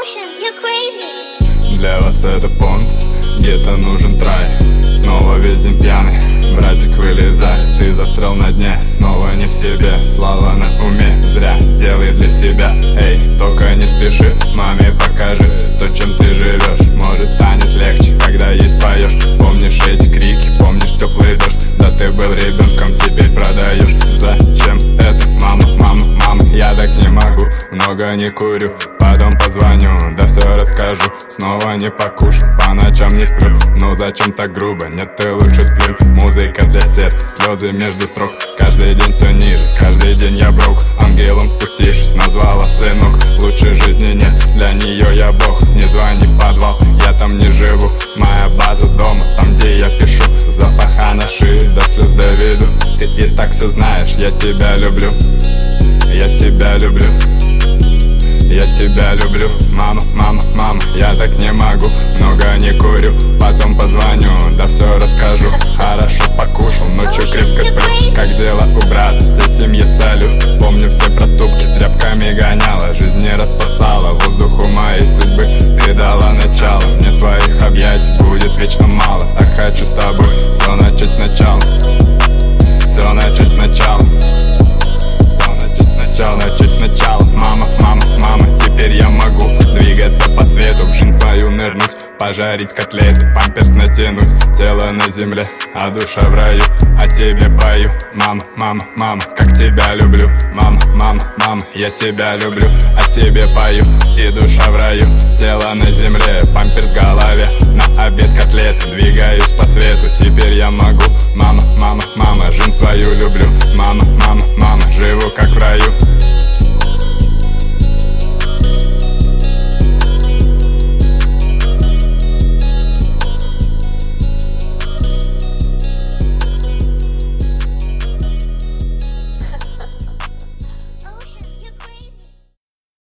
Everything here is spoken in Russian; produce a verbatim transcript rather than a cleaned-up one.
Ocean, you're crazy. Для вас это понт, где-то нужен трай. Снова весь день пьяный, братик, вылезай. Ты застрял на дне, снова не в себе. Слава на уме, зря, сделай для себя. Эй, только не спеши, маме покажи то, чем ты живешь. Может, станет легче, когда есть поешь. Помнишь эти крики, помнишь теплый дождь. Да ты был ребенком, теперь продаешь. Зачем это, мама, мама, мама? Я так не могу, много не курю. Потом позвоню, да все расскажу. Снова не покушу, по ночам не сплю. Ну зачем так грубо, нет, ты лучше сплю. Музыка для сердца, слезы между строк. Каждый день все ниже, каждый день я брок. Ангелом спустившись, назвала сынок. Лучшей жизни нет, для нее я бог. Не звони в подвал, я там не живу. Моя база дома, там где я пишу. Запаха на шее, до слез доведу. Ты и так все знаешь, я тебя люблю. Я тебя люблю. Я тебя люблю, мама, мама, мама. Я так не могу, много не курю. Потом позвоню, да все расскажу. Хорошо покушал, ночью крепко сплю. Как дела у брата, всей семье салют. Помню все проступки, тряпками гоняла. Жизнь не распасала, воздуху моей судьбы придала начало. Мне твоих объятий будет вечно мало. Так хочу с тобой все начать сначала. Все начать сначала. Все начать сначала, мама, мама, мама. Теперь я могу двигаться по свету, в жизнь свою нырнуть, пожарить котлеты, памперс натянуть. Тело на земле, а душа в раю. А тебе пою, мама, мама, мама, как тебя люблю. Мама, мама, мама, я тебя люблю. А тебе пою, и душа в раю. Тело на земле, памперс в голове, на обед котлеты.